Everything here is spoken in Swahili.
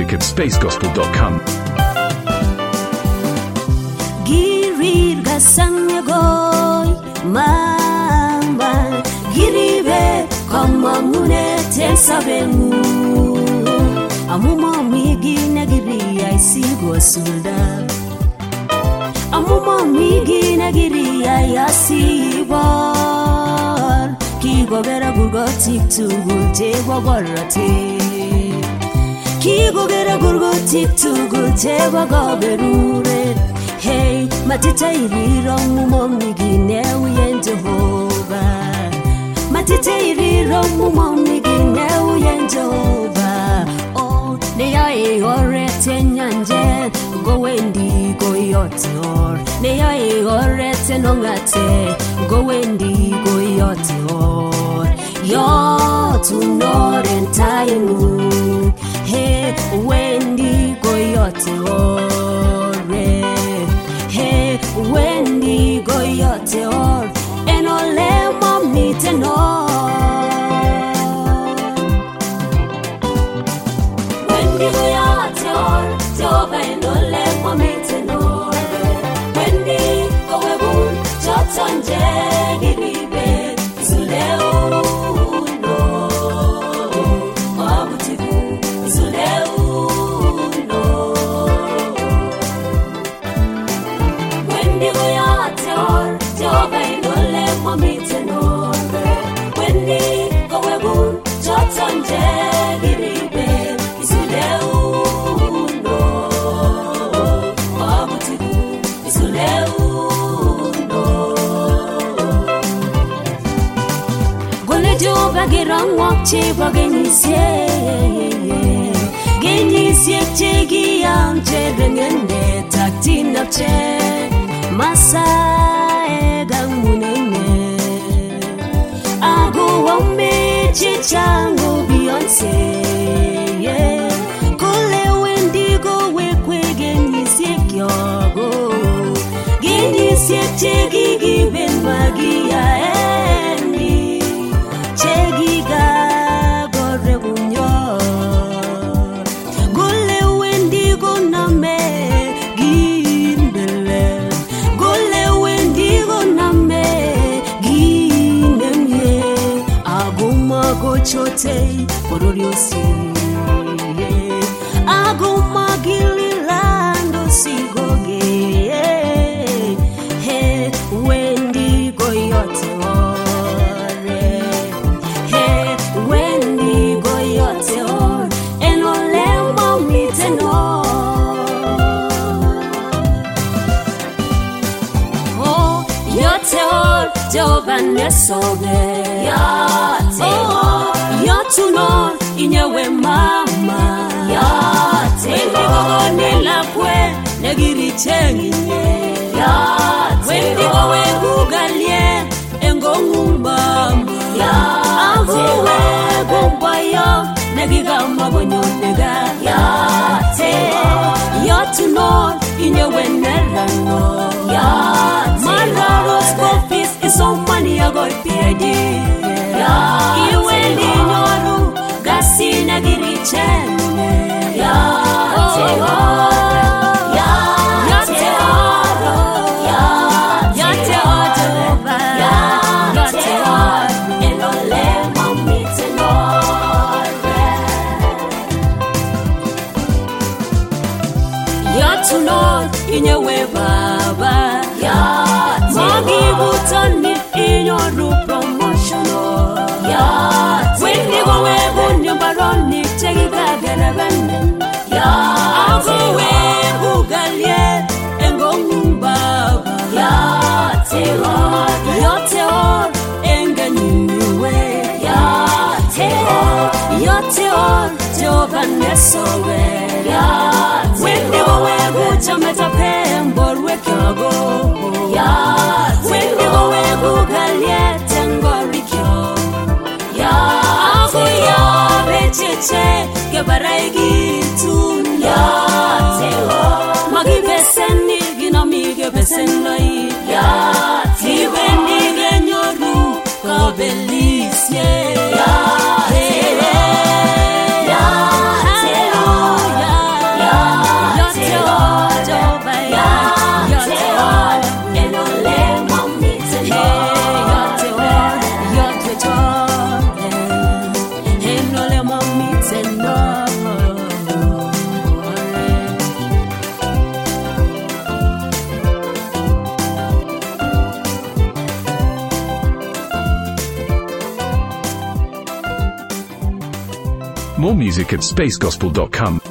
music at spacegospel.com. Girir gasanyagoy mama giribe kamamune tensabemu amuma migi nagiri aisigo sulda amuma migi nagiri ayasibor kigo gera gurgotik tugute babarate kigo gera gurgotik tugute bagaberure. Hey, matita iriro mumo migine uyen Jehovah. Matita iriro mumo migine uyen Jehovah. Oh, neya ore tenyanje go wendi go yotor. Neya ore tenongate go wendi go yotor. Yo to noren taimu. Hey, wendi go yotor. Wendy go yote or enole mommy tenor. Wendy go yote or joba enole mommy tenor. Wendy go webun chotanje giribe zuleu no mabutibu zuleu. Girang walk chiba genyisye chegi yang cherengende taktin of che masa egang munene agu wame chichango Beyonce kule wendigo wekwe genyisye kyogo genyisye chegi giben magia Chegiga gore bunyo gole wendigo name gindele gole wendigo name ginemye aguma gochote pororiosi aguma gililando sigoge he wendigo yote Joban nesobe ya teor ya tunor inyewe mama ya teor nela kwe negiri chenginye ya teor we gugalie engongumba ya teor gumbayo negiga mabonyonega ya teor ya tunor inyewe nelano ya teor coffee so money I go pay ya iwe linyoru gasina girichene ya tewa ya tewa ya tewa ya tewa enole mommy tenore ya tunor inyewe baba ya Magibutani in your promotion. Yeah, when you go away, you baroni, take it back and abandon. Yeah, I'll go away, Bugalie, and go Baba. Yeah, Taylor, your Taylor, and a new way. Yeah, Taylor, your Taylor, Jovan Nessowe. Yeah, when you go away, Jamaica Pam, Borwick, go. Yeah, when you go away, Bugaliet and Gorikyo. Yeah, Becheche, Gabaragi, Tun, Ya, Telo, Magi Beseni, Ginomiga Besenoi, Ya, Tibendi, Genyoru, Gobelisie, Ya, Telo, Ya, Telo, Ya. More music at spacegospel.com.